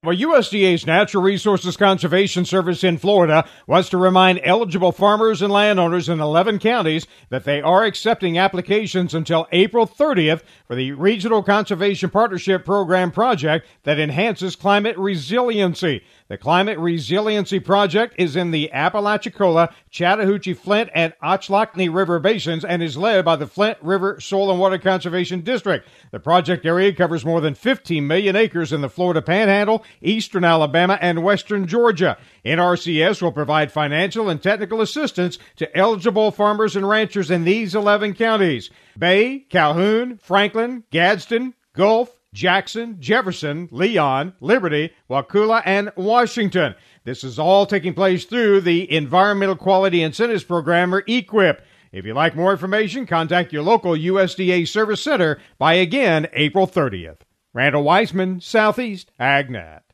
Well, USDA's Natural Resources Conservation Service in Florida wants to remind eligible farmers and landowners in 11 counties that they are accepting applications until April 30th for the Regional Conservation Partnership Program project that enhances climate resiliency. The Climate Resiliency Project is in the Apalachicola, Chattahoochee, Flint, and Ochlockonee River basins and is led by the Flint River Soil and Water Conservation District. The project area covers more than 15 million acres in the Florida Panhandle, eastern Alabama, and western Georgia. NRCS will provide financial and technical assistance to eligible farmers and ranchers in these 11 counties: Bay, Calhoun, Franklin, Gadsden, Gulf, Jackson, Jefferson, Leon, Liberty, Wakulla, and Washington. This is all taking place through the Environmental Quality Incentives Program, or EQIP. If you'd like more information, contact your local USDA Service Center by, again, April 30th. Randall Weissman, Southeast AgNet.